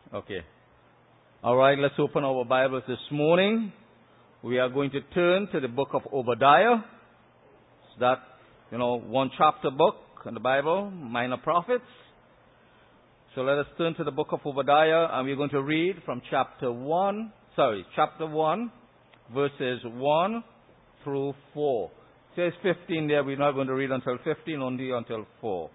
Okay. All right, let's open our Bibles this morning. We are going to turn to the book of Obadiah. It's that, one chapter book in the Bible, Minor Prophets. So let us turn to the book of Obadiah, and we're going to read from chapter 1, verses 1 through 4. It says 15 there. We're not going to read until 15, only until 4.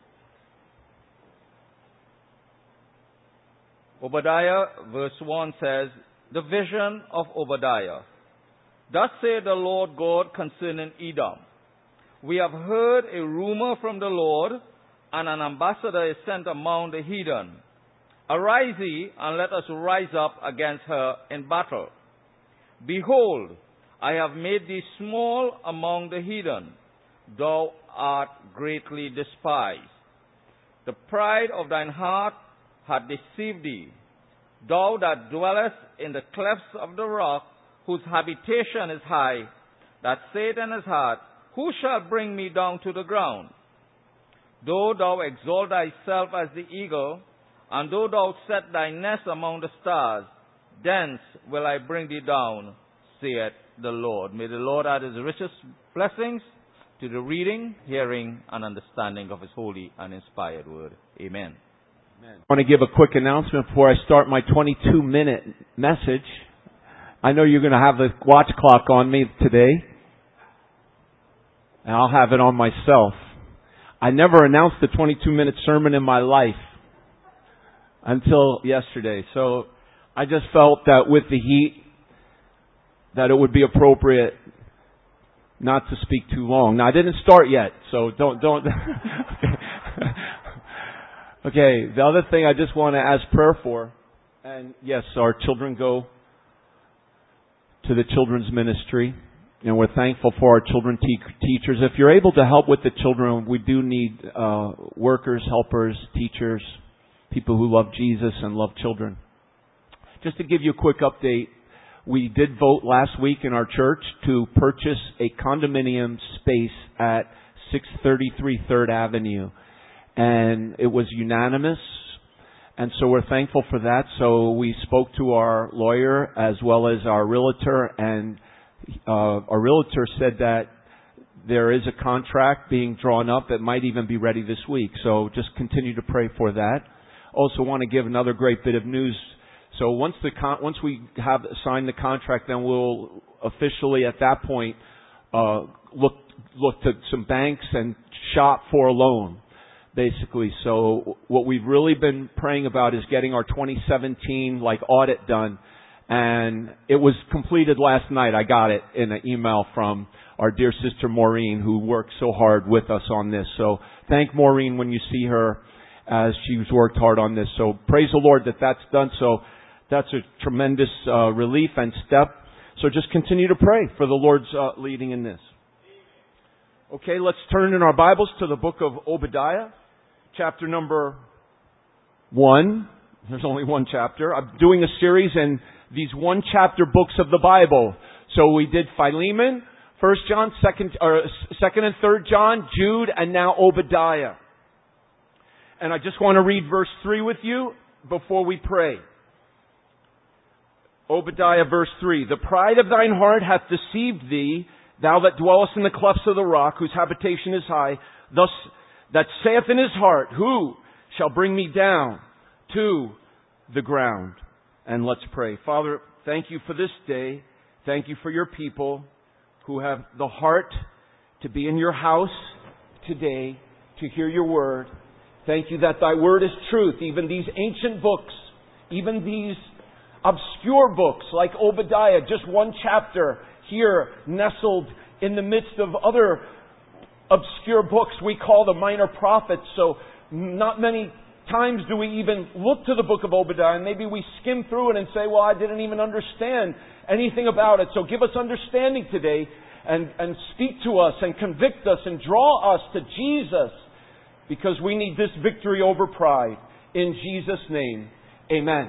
Obadiah, verse 1 says, The vision of Obadiah. Thus saith the Lord God concerning Edom. We have heard a rumor from the Lord, and an ambassador is sent among the heathen. Arise ye, and let us rise up against her in battle. Behold, I have made thee small among the heathen. Thou art greatly despised. The pride of thine heart hath deceived thee. Thou that dwellest in the clefts of the rock, whose habitation is high, that saith in his heart, Who shall bring me down to the ground? Though thou exalt thyself as the eagle, and though thou set thy nest among the stars, thence will I bring thee down, saith the Lord. May the Lord add his richest blessings to the reading, hearing, and understanding of his holy and inspired word. Amen. I want to give a quick announcement before I start my 22-minute message. I know you're going to have the watch clock on me today, and I'll have it on myself. I never announced the 22-minute sermon in my life until yesterday. So I just felt that with the heat, that it would be appropriate not to speak too long. Now, I didn't start yet, so don't. Okay, the other thing I just want to ask prayer for, and yes, our children go to the children's ministry, and we're thankful for our children teachers. If you're able to help with the children, we do need workers, helpers, teachers, people who love Jesus and love children. Just to give you a quick update, we did vote last week in our church to purchase a condominium space at 633 3rd Avenue. And it was unanimous, and so we're thankful for that. So we spoke to our lawyer as well as our realtor, and our realtor said that there is a contract being drawn up that might even be ready this week. So just continue to pray for that. Also want to give another great bit of news. So once we have signed the contract, then we'll officially at that point look to some banks and shop for a loan. Basically, so what we've really been praying about is getting our 2017 audit done, and it was completed last night. I got it in an email from our dear sister Maureen, who worked so hard with us on this. So thank Maureen when you see her, as she's worked hard on this. So praise the Lord that that's done. So that's a tremendous relief and step. So just continue to pray for the Lord's leading in this. Okay, let's turn in our Bibles to the book of Obadiah. Chapter number 1. There's only one chapter. I'm doing a series in these one chapter books of the Bible. So we did Philemon, 1 John, 2nd and 3rd John, Jude, and now Obadiah. And I just want to read verse 3 with you before we pray. Obadiah verse 3. The pride of thine heart hath deceived thee, thou that dwellest in the clefts of the rock, whose habitation is high, thus that saith in his heart, Who shall bring me down to the ground? And let's pray. Father, thank you for this day. Thank you for your people who have the heart to be in your house today to hear your word. Thank you that thy word is truth. Even these ancient books, even these obscure books like Obadiah, just one chapter here nestled in the midst of other obscure books we call the minor prophets. So not many times do we even look to the book of Obadiah, and maybe we skim through it and say, well, I didn't even understand anything about it. So give us understanding today and speak to us and convict us and draw us to Jesus, because we need this victory over pride. In Jesus' name, amen.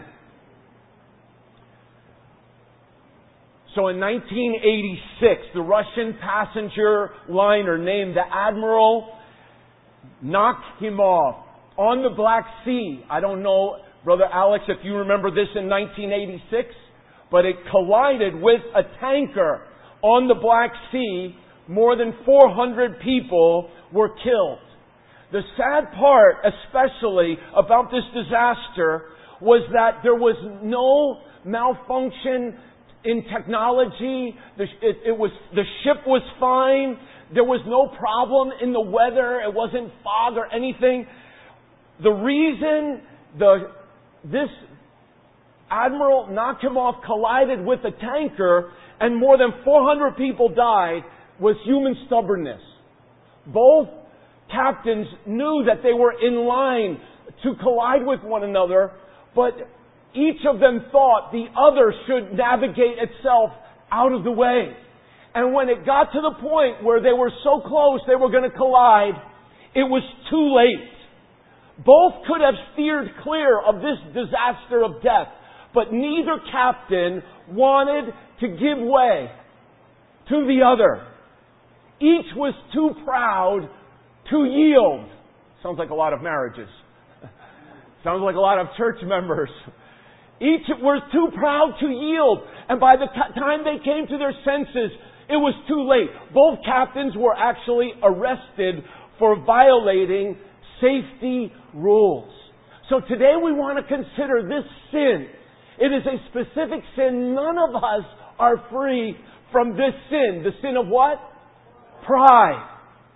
So in 1986, the Russian passenger liner named the Admiral Nakhimov on the Black Sea. I don't know Brother Alex, if you remember this in 1986, but it collided with a tanker on the Black Sea. More than 400 people were killed. The sad part, especially about this disaster, was that there was no malfunction in technology. The ship was fine. There was no problem in the weather. It wasn't fog or anything. The reason this Admiral Nakhimov collided with a tanker and more than 400 people died was human stubbornness. Both captains knew that they were in line to collide with one another, but each of them thought the other should navigate itself out of the way. And when it got to the point where they were so close they were going to collide, it was too late. Both could have steered clear of this disaster of death, but neither captain wanted to give way to the other. Each was too proud to yield. Sounds like a lot of marriages. Sounds like a lot of church members. Each were too proud to yield. And by the time they came to their senses, it was too late. Both captains were actually arrested for violating safety rules. So today we want to consider this sin. It is a specific sin. None of us are free from this sin. The sin of what? Pride.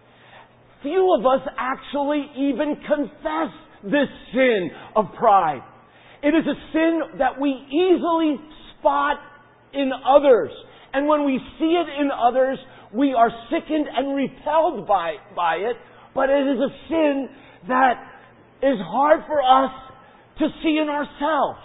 Few of us actually even confess this sin of pride. It is a sin that we easily spot in others. And when we see it in others, we are sickened and repelled by it. But it is a sin that is hard for us to see in ourselves.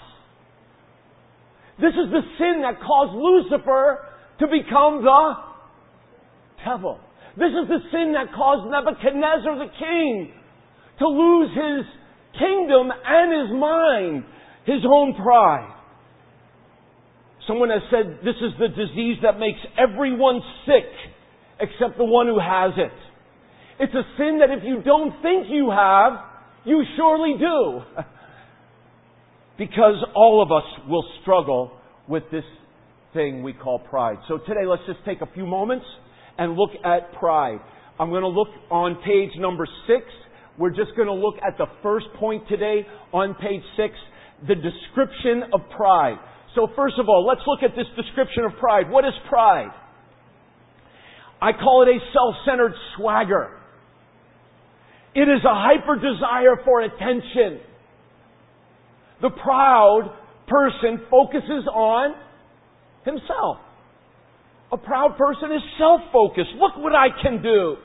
This is the sin that caused Lucifer to become the devil. This is the sin that caused Nebuchadnezzar the king to lose his kingdom and his mind, his own pride. Someone has said this is the disease that makes everyone sick except the one who has it. It's a sin that if you don't think you have, you surely do. Because all of us will struggle with this thing we call pride. So today let's just take a few moments and look at pride. I'm going to look on page number 6. We're just going to look at the first point today on page 6, the description of pride. So first of all, let's look at this description of pride. What is pride? I call it a self-centered swagger. It is a hyper desire for attention. The proud person focuses on himself. A proud person is self-focused. Look what I can do.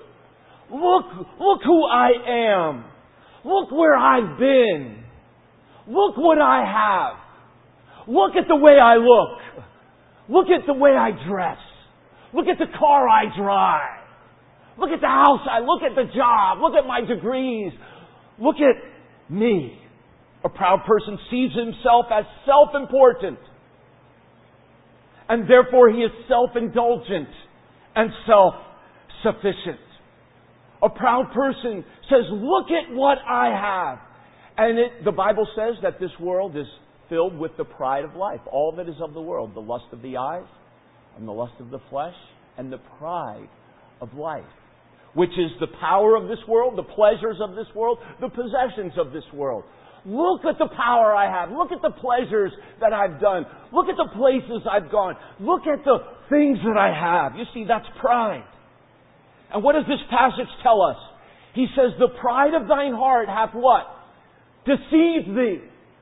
Look who I am. Look where I've been. Look what I have. Look at the way I look. Look at the way I dress. Look at the car I drive. Look at the house look at the job. Look at my degrees. Look at me. A proud person sees himself as self-important. And therefore he is self-indulgent and self-sufficient. A proud person says, look at what I have. And the Bible says that this world is filled with the pride of life. All that is of the world. The lust of the eyes and the lust of the flesh and the pride of life. Which is the power of this world, the pleasures of this world, the possessions of this world. Look at the power I have. Look at the pleasures that I've done. Look at the places I've gone. Look at the things that I have. You see, that's pride. And what does this passage tell us? He says, the pride of thine heart hath what? Deceived thee.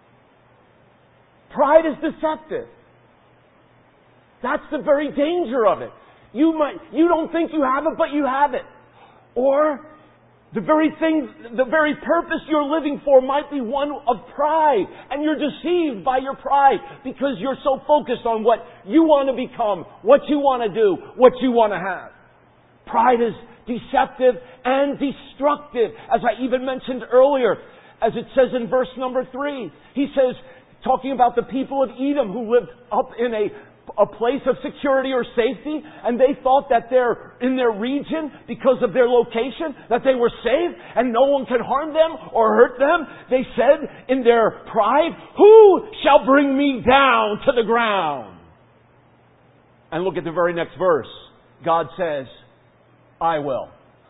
Pride is deceptive. That's the very danger of it. You don't think you have it, but you have it. Or the very purpose you're living for might be one of pride. And you're deceived by your pride because you're so focused on what you want to become, what you want to do, what you want to have. Pride is deceptive and destructive. As I even mentioned earlier, as it says in verse number 3. He says, talking about the people of Edom who lived up in a a place of security or safety, and they thought that they're in their region because of their location, that they were safe and no one can harm them or hurt them. They said in their pride, "Who shall bring me down to the ground?" And look at the very next verse. God says, "I will."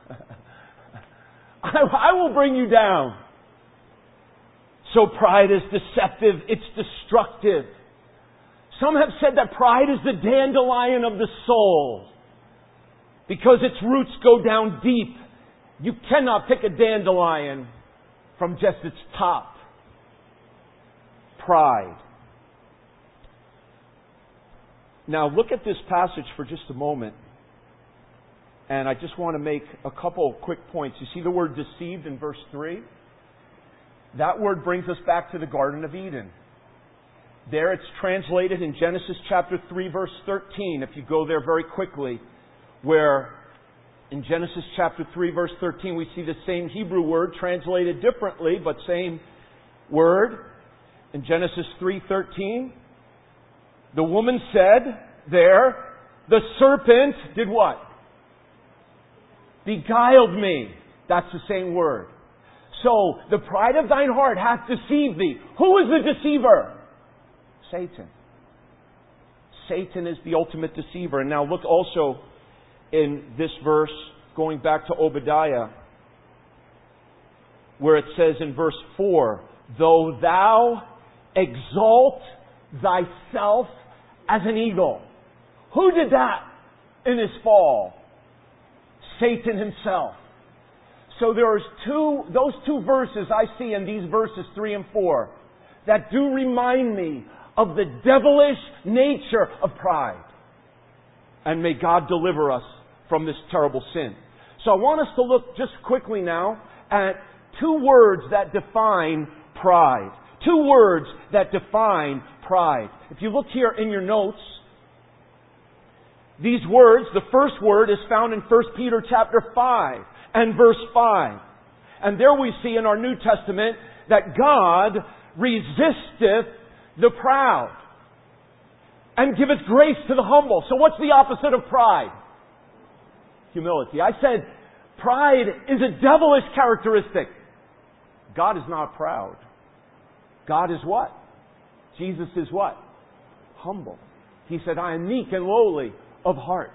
I will bring you down. So pride is deceptive. It's destructive. Some have said that pride is the dandelion of the soul because its roots go down deep. You cannot pick a dandelion from just its top. Pride. Now look at this passage for just a moment. And I just want to make a couple quick points. You see the word deceived in verse 3? That word brings us back to the Garden of Eden. There it's translated in Genesis chapter 3 verse 13, if you go there very quickly, where in Genesis chapter 3 verse 13 we see the same Hebrew word translated differently, but same word. In Genesis 3:13, the woman said there, the serpent did what? Beguiled me. That's the same word. So, the pride of thine heart hath deceived thee. Who is the deceiver? Satan. Satan is the ultimate deceiver. And now look also in this verse, going back to Obadiah, where it says in verse 4, "Though thou exalt thyself as an eagle." Who did that in his fall? Satan himself. So there's those two verses I see in these verses 3 and 4 that do remind me of the devilish nature of pride. And may God deliver us from this terrible sin. So I want us to look just quickly now at two words that define pride. Two words that define pride. If you look here in your notes, these words, the first word is found in 1 Peter chapter 5 and verse 5. And there we see in our New Testament that God resisteth the proud and giveth grace to the humble. So what's the opposite of pride? Humility. I said pride is a devilish characteristic. God is not proud. God is what? Jesus is what? Humble. He said, "I am meek and lowly of heart."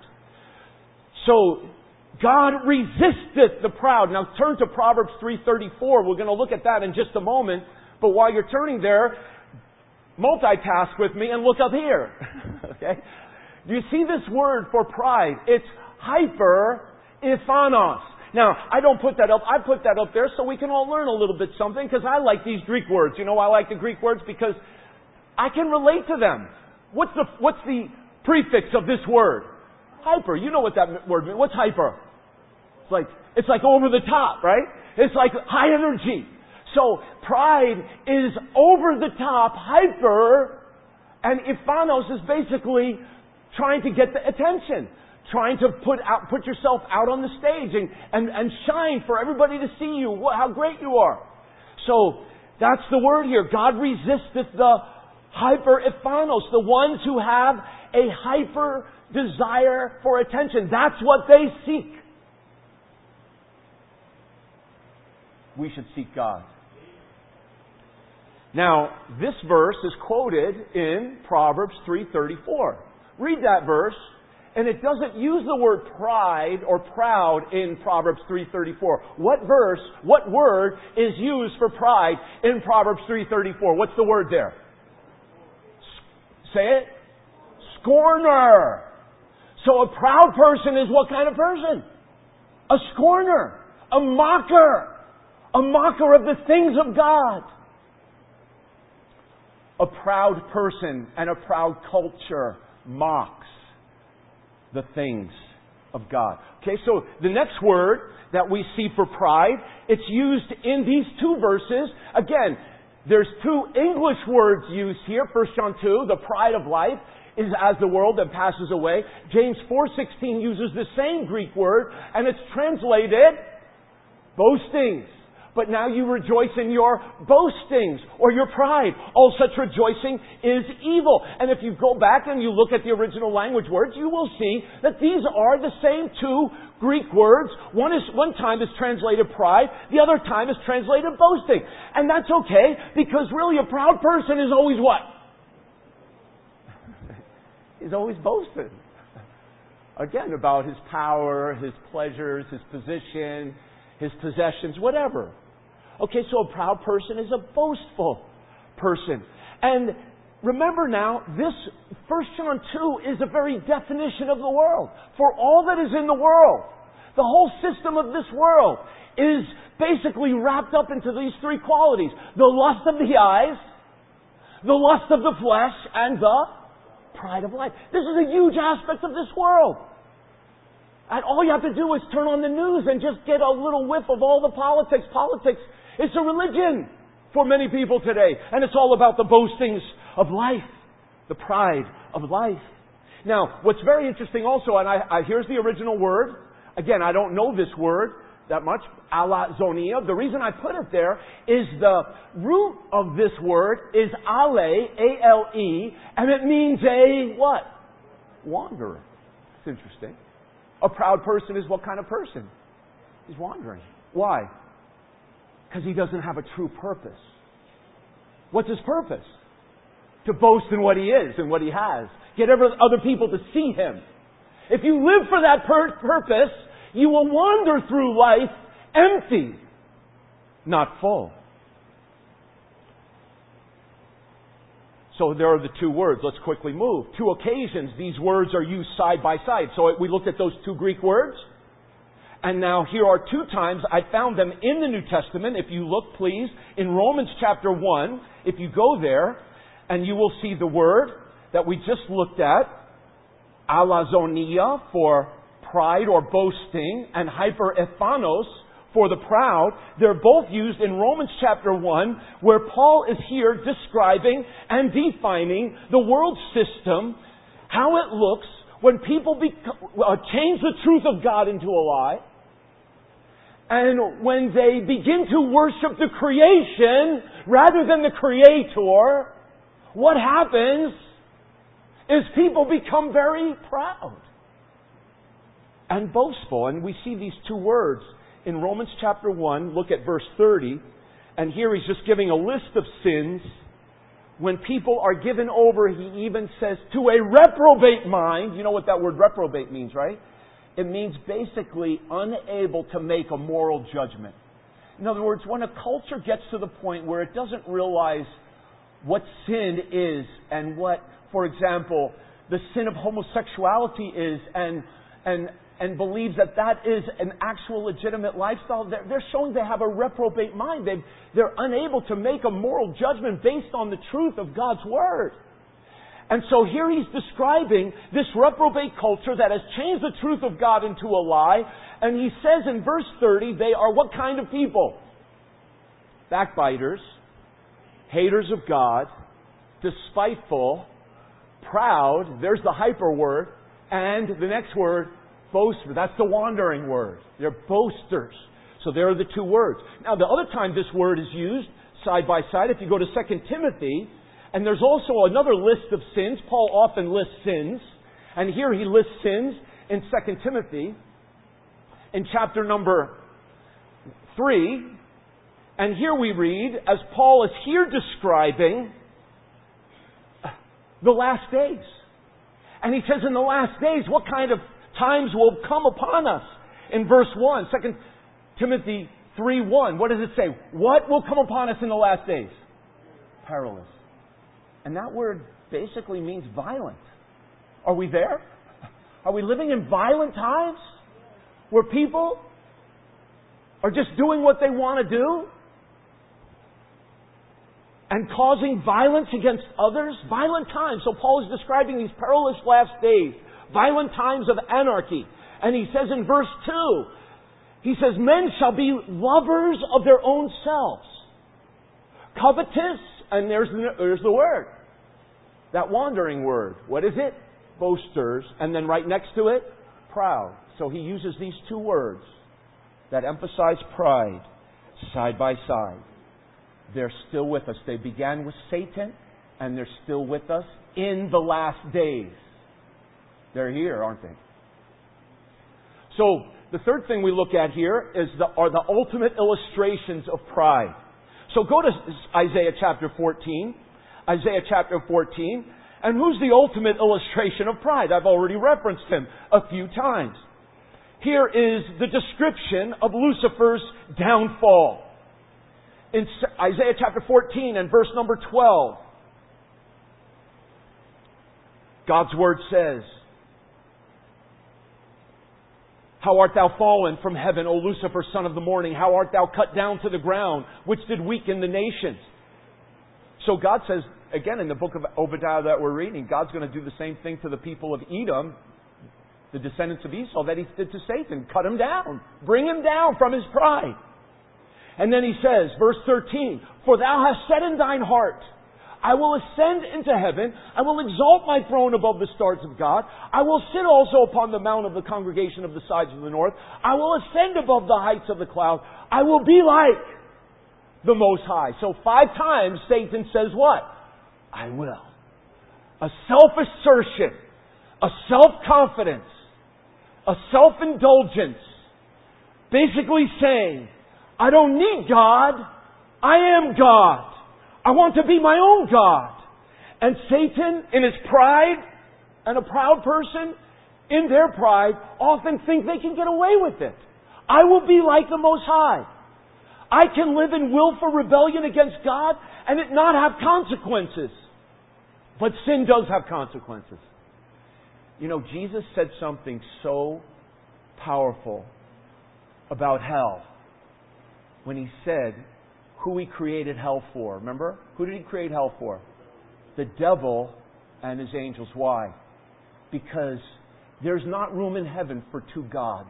So, God resisteth the proud. Now turn to Proverbs 3:34. We're going to look at that in just a moment. But while you're turning there, multitask with me and look up here. Okay? Do you see this word for pride? It's hyper-iphanos. Now, I don't put that up. I put that up there so we can all learn a little bit something, because I like these Greek words. You know why I like the Greek words? Because I can relate to them. What's the prefix of this word? Hyper. You know what that word means. What's hyper? It's like over the top, right? It's like high energy. So pride is over the top, hyper, and iphanos is basically trying to get the attention, trying to put yourself out on the stage and shine for everybody to see you, how great you are. So that's the word here. God resisteth the hyper-iphanos, the ones who have a hyper desire for attention. That's what they seek. We should seek God. Now, this verse is quoted in Proverbs 3:34. Read that verse, and it doesn't use the word pride or proud in Proverbs 3:34. What word is used for pride in Proverbs 3:34? What's the word there? Say it. Scorner. So a proud person is what kind of person? A scorner. A mocker. A mocker of the things of God. A proud person and a proud culture mocks the things of God. Okay, so the next word that we see for pride, it's used in these two verses. Again, there's two English words used here. 1 John 2, the pride of life is as the world that passes away. James 4:16 uses the same Greek word, and it's translated boastings. but now you rejoice in your boastings or your pride. All such rejoicing is evil. And if you go back and you look at the original language words, you will see that these are the same two Greek words. One time is translated pride, the other time is translated boasting. And that's okay, because really a proud person is always what? He's always boasting. Again, about his power, his pleasures, his position, his possessions, whatever. Okay, so a proud person is a boastful person. And remember now, this 1 John 2 is a very definition of the world. For all that is in the world, the whole system of this world is basically wrapped up into these three qualities. The lust of the eyes, the lust of the flesh, and the pride of life. This is a huge aspect of this world. And all you have to do is turn on the news and just get a little whiff of all the politics. Politics is a religion for many people today. And it's all about the boastings of life, the pride of life. Now, what's very interesting also, and here's the original word. Again, I don't know this word that much, alazonia. The reason I put it there is the root of this word is ale, A-L-E, and it means a what? Wanderer. It's interesting. A proud person is what kind of person? He's wandering. Why? Because he doesn't have a true purpose. What's his purpose? To boast in what he is and what he has. Get other people to see him. If you live for that purpose, you will wander through life empty, not full. So there are the two words. Let's quickly move. Two occasions these words are used side by side. So we looked at those two Greek words. And now here are two times I found them in the New Testament. If you look, please, in Romans chapter 1, if you go there, and you will see the word that we just looked at, alazonia for pride or boasting, and hyperethanos for the proud. They're both used in Romans chapter 1, where Paul is here describing and defining the world system, how it looks when people change the truth of God into a lie, and when they begin to worship the creation rather than the Creator. What happens is people become very proud and boastful. And we see these two words in Romans chapter 1. Look at verse 30. And here he's just giving a list of sins. When people are given over, he even says, to a reprobate mind. You know what that word reprobate means, right? It means basically unable to make a moral judgment. In other words, when a culture gets to the point where it doesn't realize what sin is and what, for example, the sin of homosexuality is and believes that that is an actual legitimate lifestyle, they're showing they have a reprobate mind. They're unable to make a moral judgment based on the truth of God's Word. And so here he's describing this reprobate culture that has changed the truth of God into a lie. And he says in verse 30, they are what kind of people? Backbiters, haters of God, despiteful, proud. There's the hyper word. And the next word, boaster. That's the wandering word. They're boasters. So there are the two words. Now the other time this word is used side by side, if you go to 2 Timothy, and there's also another list of sins. Paul often lists sins. And here he lists sins in 2 Timothy in chapter number 3. And here we read, as Paul is here describing the last days. And he says in the last days, what kind of times will come upon us? In verse 1, 2 Timothy 3:1, what does it say? What will come upon us in the last days? Perilous. And that word basically means violent. Are we there? Are we living in violent times? Where people are just doing what they want to do? And causing violence against others? Violent times. So Paul is describing these perilous last days. Violent times of anarchy. And he says in verse 2, he says, men shall be lovers of their own selves. Covetous. And there's the word. That wandering word. What is it? Boasters. And then right next to it, proud. So he uses these two words that emphasize pride. side by side. They're still with us. They began with Satan, and they're still with us in the last days. They're here, aren't they? So, the third thing we look at here are the ultimate illustrations of pride. So go to Isaiah chapter 14. Isaiah chapter 14. And who's the ultimate illustration of pride? I've already referenced him a few times. Here is the description of Lucifer's downfall. In Isaiah chapter 14 and verse number 12, God's Word says, "How art thou fallen from heaven, O Lucifer, son of the morning? How art thou cut down to the ground, which did weaken the nations?" So God says, again in the book of Obadiah that we're reading, God's going to do the same thing to the people of Edom, the descendants of Esau, that He did to Satan. Cut him down. Bring him down from his pride. And then He says, verse 13, "For thou hast said in thine heart, I will ascend into heaven. I will exalt my throne above the stars of God. I will sit also upon the mount of the congregation of the sides of the north. I will ascend above the heights of the cloud. I will be like the Most High." So 5 times Satan says what? I will. A self-assertion, a self-confidence, a self-indulgence. Basically saying, I don't need God. I am God. I want to be my own God. And Satan, in his pride, and a proud person, in their pride, often think they can get away with it. I will be like the Most High. I can live in willful rebellion against God and it not have consequences. But sin does have consequences. You know, Jesus said something so powerful about hell when He said who He created hell for. Remember? Who did He create hell for? The devil and his angels. Why? Because there's not room in heaven for 2 gods.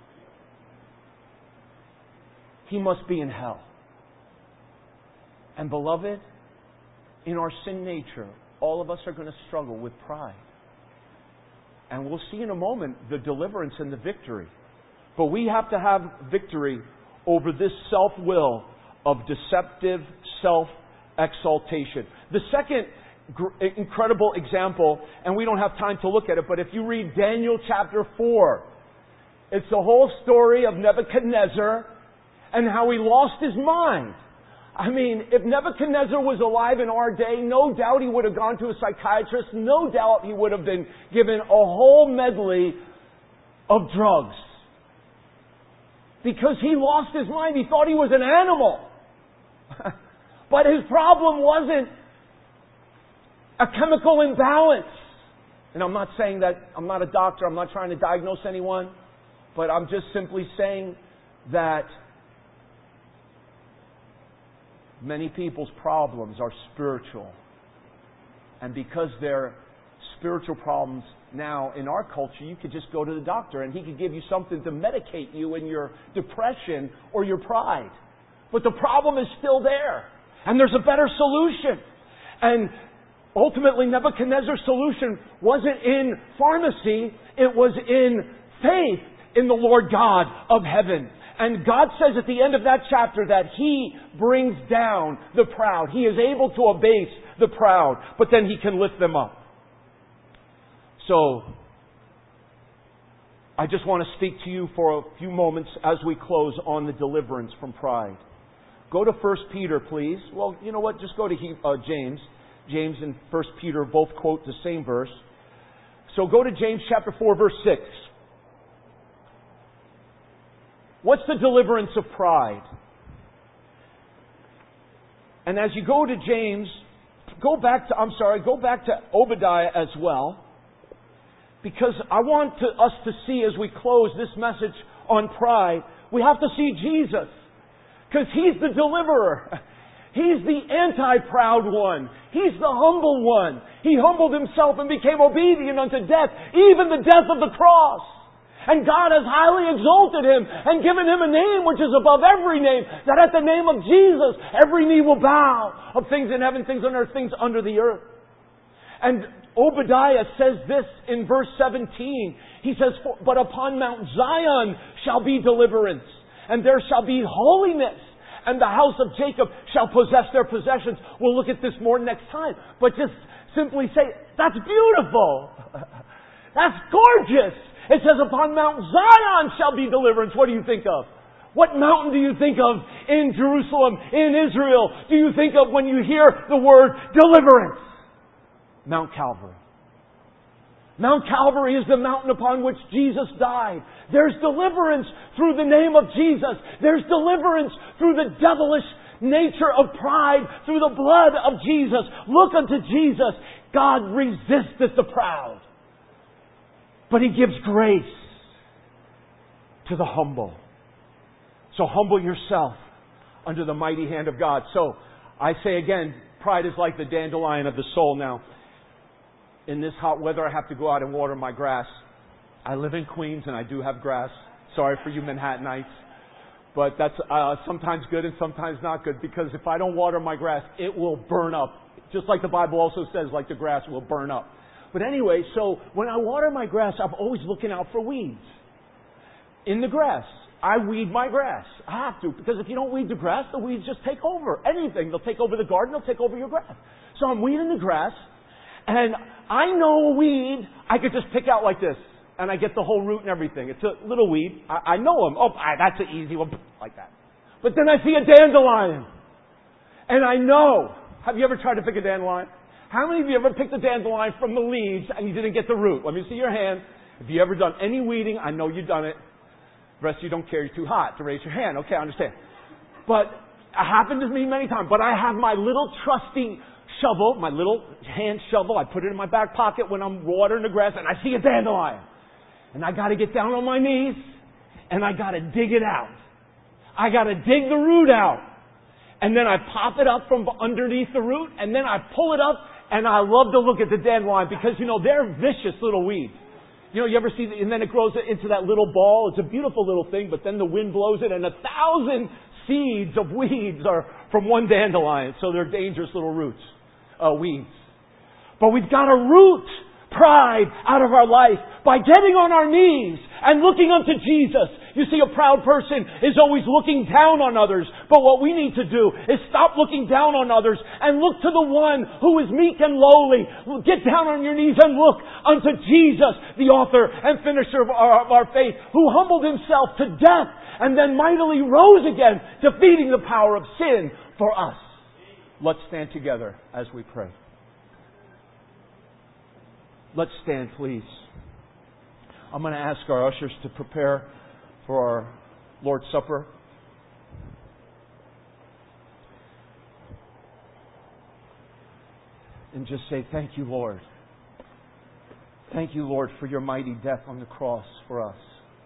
He must be in hell. And beloved, in our sin nature, all of us are going to struggle with pride. And we'll see in a moment the deliverance and the victory. But we have to have victory over this self-will of deceptive self-exaltation. The second incredible example, and we don't have time to look at it, but if you read Daniel chapter 4, it's the whole story of Nebuchadnezzar and how he lost his mind. I mean, if Nebuchadnezzar was alive in our day, no doubt he would have gone to a psychiatrist. No doubt he would have been given a whole medley of drugs. Because he lost his mind. He thought he was an animal. But his problem wasn't a chemical imbalance. And I'm not saying that, I'm not a doctor, I'm not trying to diagnose anyone, but I'm just simply saying that many people's problems are spiritual. And because they're spiritual problems now in our culture, you could just go to the doctor and he could give you something to medicate you in your depression or your pride. But the problem is still there. And there's a better solution. And ultimately Nebuchadnezzar's solution wasn't in pharmacy, it was in faith in the Lord God of heaven. And God says at the end of that chapter that He brings down the proud. He is able to abase the proud, but then He can lift them up. So, I just want to speak to you for a few moments as we close on the deliverance from pride. Go to 1 Peter, please. Well, you know what? Just go to James. James and 1 Peter both quote the same verse. So go to James chapter 4, verse 6. What's the deliverance of pride? And as you go to James, go back to Obadiah as well. Because I want us to see as we close this message on pride, we have to see Jesus. Because He's the deliverer. He's the anti-proud one. He's the humble one. He humbled Himself and became obedient unto death, even the death of the cross. And God has highly exalted Him and given Him a name which is above every name, that at the name of Jesus every knee will bow, of things in heaven, things on earth, things under the earth. And Obadiah says this in verse 17. He says, "But upon Mount Zion shall be deliverance, and there shall be holiness, and the house of Jacob shall possess their possessions. We'll look at this more next time. But just simply say, that's beautiful. That's gorgeous. It says, upon Mount Zion shall be deliverance. What do you think of? What mountain do you think of in Jerusalem, in Israel? Do you think of when you hear the word deliverance? Mount Calvary. Mount Calvary is the mountain upon which Jesus died. There's deliverance through the name of Jesus. There's deliverance through the devilish nature of pride, through the blood of Jesus. Look unto Jesus. God resisteth the proud, but He gives grace to the humble. So humble yourself under the mighty hand of God. So I say again, pride is like the dandelion of the soul. Now, in this hot weather, I have to go out and water my grass. I live in Queens and I do have grass. Sorry for you Manhattanites. But that's sometimes good and sometimes not good, because if I don't water my grass, it will burn up. Just like the Bible also says, like the grass will burn up. But anyway, so when I water my grass, I'm always looking out for weeds in the grass. I weed my grass. I have to, because if you don't weed the grass, the weeds just take over anything. They'll take over the garden. They'll take over your grass. So I'm weeding the grass, and I know a weed I could just pick out like this, and I get the whole root and everything. It's a little weed. I know them. Oh, that's an easy one, like that. But then I see a dandelion, and I know. Have you ever tried to pick a dandelion? How many of you ever picked a dandelion from the leaves and you didn't get the root? Let me see your hand. If you ever done any weeding, I know you've done it. The rest of you don't care. You're too hot to raise your hand. Okay, I understand. But it happened to me many times. But I have my little trusty shovel, my little hand shovel. I put it in my back pocket when I'm watering the grass, and I see a dandelion. And I got to get down on my knees, and I got to dig it out. I got to dig the root out. And then I pop it up from underneath the root, and then I pull it up, and I love to look at the dandelion because, they're vicious little weeds. You ever see, and then it grows into that little ball. It's a beautiful little thing, but then the wind blows it, and 1,000 seeds of weeds are from one dandelion. So they're dangerous little weeds. But we've got to root pride out of our life by getting on our knees and looking unto Jesus. You see, a proud person is always looking down on others. But what we need to do is stop looking down on others and look to the one who is meek and lowly. Get down on your knees and look unto Jesus, the author and finisher of our faith, who humbled Himself to death and then mightily rose again, defeating the power of sin for us. Let's stand together as we pray. Let's stand, please. I'm going to ask our ushers to prepare for our Lord's Supper. And just say, thank you, Lord. Thank you, Lord, for your mighty death on the cross for us.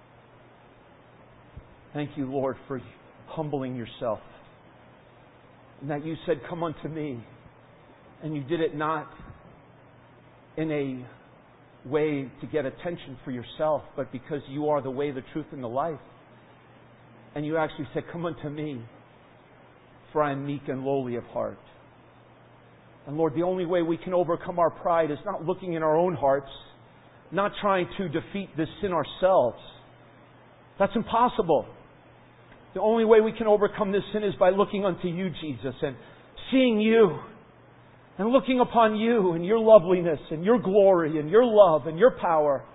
Thank you, Lord, for humbling yourself. And that you said, come unto me. And you did it not in a way to get attention for yourself, but because you are the way, the truth, and the life. And you actually said, come unto me, for I am meek and lowly of heart. And Lord, the only way we can overcome our pride is not looking in our own hearts, not trying to defeat this sin ourselves. That's impossible. The only way we can overcome this sin is by looking unto you, Jesus, and seeing you, and looking upon you and your loveliness and your glory and your love and your power.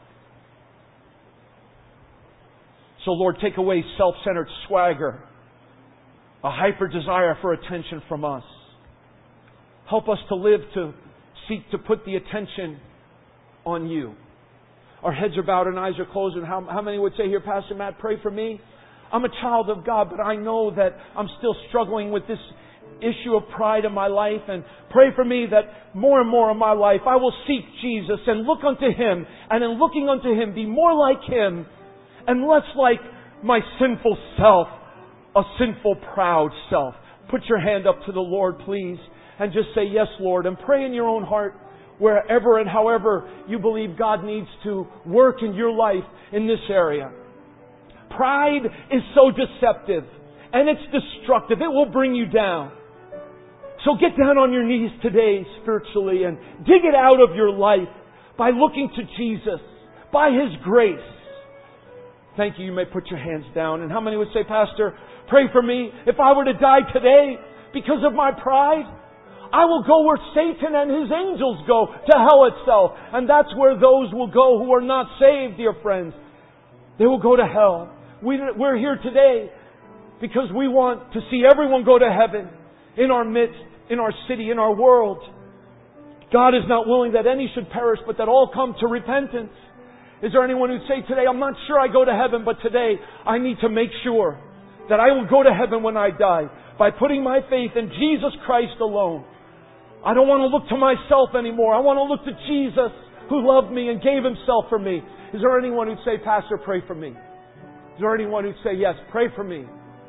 So Lord, take away self-centered swagger, a hyper desire for attention from us. Help us to live to seek to put the attention on you. Our heads are bowed and eyes are closed. And how many would say here, Pastor Matt, pray for me? I'm a child of God, but I know that I'm still struggling with this issue of pride in my life, and pray for me that more and more in my life I will seek Jesus and look unto Him, and in looking unto Him be more like Him and less like my sinful self, a sinful proud self. Put your hand up to the Lord, please, and just say, yes, Lord, and pray in your own heart wherever and however you believe God needs to work in your life in this area. Pride is so deceptive and it's destructive. It will bring you down. So get down on your knees today spiritually and dig it out of your life by looking to Jesus, by His grace. Thank you. You may put your hands down. And how many would say, Pastor, Pray for me. If I were to die today because of my pride, I will go where Satan and his angels go, to hell itself. And that's where those will go who are not saved, dear friends. They will go to hell. We're here today because we want to see everyone go to heaven in our midst, in our city, in our world. God is not willing that any should perish, but that all come to repentance. Is there anyone who'd say today, I'm not sure I go to heaven, but today I need to make sure that I will go to heaven when I die by putting my faith in Jesus Christ alone. I don't want to look to myself anymore. I want to look to Jesus who loved me and gave Himself for me. Is there anyone who'd say, Pastor, pray for me? Is there anyone who'd say, yes, pray for me?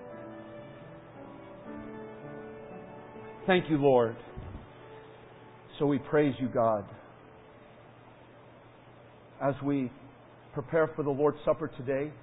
Thank you, Lord. So we praise you, God. As we prepare for the Lord's Supper today,